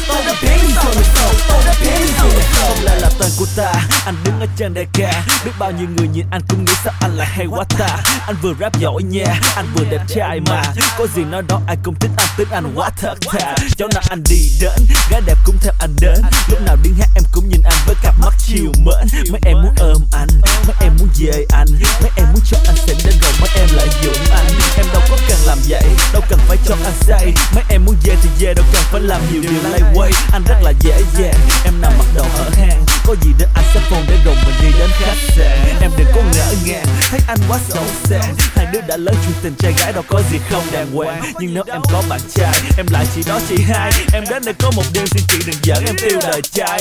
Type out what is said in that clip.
Không lại là tên của ta, anh đứng ở trên đại ca. Biết bao nhiêu người nhìn anh cũng nghĩ sao anh lại hay quá ta. Anh vừa rap giỏi nha, anh vừa đẹp trai mà. Có gì nói đó ai cũng thích anh, tính anh quá thật thà. Chỗ nào anh đi đến, gái đẹp cũng theo anh đến. Lúc nào điên hát em cũng nhìn anh với cặp mắt chiều mến. Mấy em muốn ôm anh, mấy em muốn về anh, mấy em muốn cho anh xinh đến rồi mấy em lại dụng anh. Em đâu có cần làm vậy, đâu cần phải cho anh say. Mấy em muốn về thì về, đâu cần phải làm nhiều điều lay quay. Anh rất là dễ dàng, em nằm bắt đầu hở hang. Có gì đến anh sẽ phone để rồi mình đi đến khách sạn. Em đừng có ngỡ ngàng, thấy anh quá xấu xa. Hai đứa đã lớn chuyện tình trai gái đâu có gì không đàng hoàng. Nhưng nếu em có bạn trai, em lại chỉ đó chị hai. Em đến đây có một đêm xin chị đừng giỡn em yêu đời trai.